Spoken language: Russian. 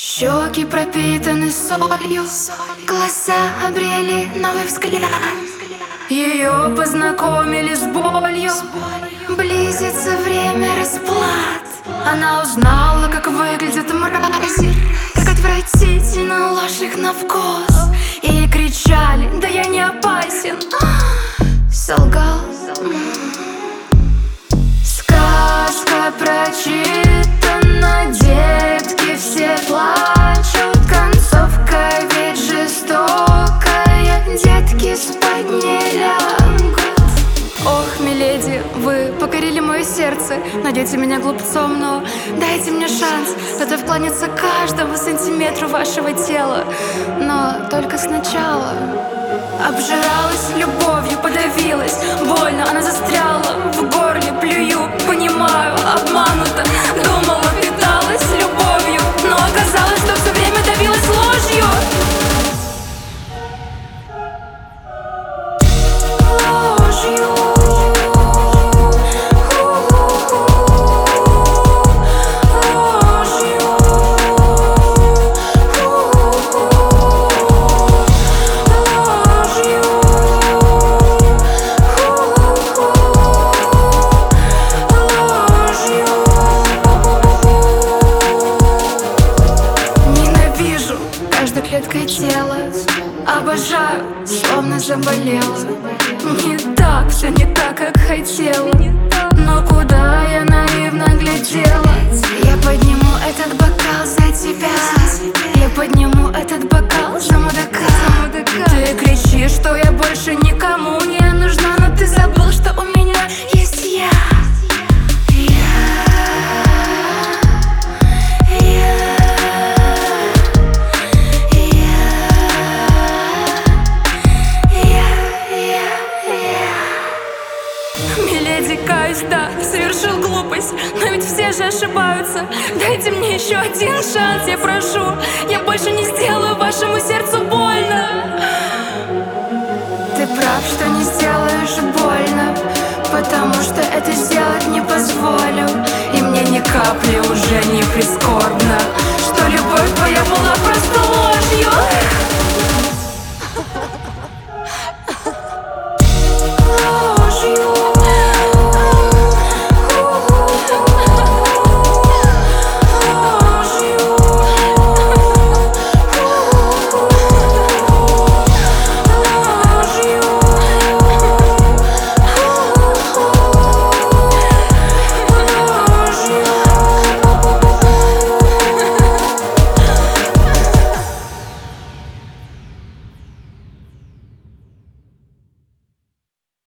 Щеки пропитаны солью, глаза обрели новый взгляд. Ее познакомили с болью, близится время расплат. Она узнала, как выглядят мрази, как отвратительно ложь их на вкус. И кричали: да я не опасен. Солгал. Сказка прочитана, детки все плачут. Концовка ведь жестокая, детки спать не лягут. Ох, миледи, вы покорили мое сердце. Найдете меня глупцом, но дайте мне шанс. Готов кланяться каждому сантиметру вашего тела. Но только сначала. Обжиралась любовью, подавилась. Больно, она застряла в горле. Плюю, понимаю, обманута. Думала, питалась любовью, но оказалось, что все время давилась ложью. Ложью. Клеткой тела обожаю, словно заболела. Не так, все не так, как хотела. Но куда я наивно глядела. Я подниму этот бокал за тебя. Я подниму этот бокал за мудака. Ты кричишь, что я больше никому не нужна, но ты забыл, что у меня есть я. Миледи, каюсь, да, совершил глупость, но ведь все же ошибаются. Дайте мне еще один шанс, я прошу. Я больше не сделаю вашему сердцу больно. Ты прав, что не сделаешь больно, потому что это сделать не позволю. И мне ни капли уже не прискорбно.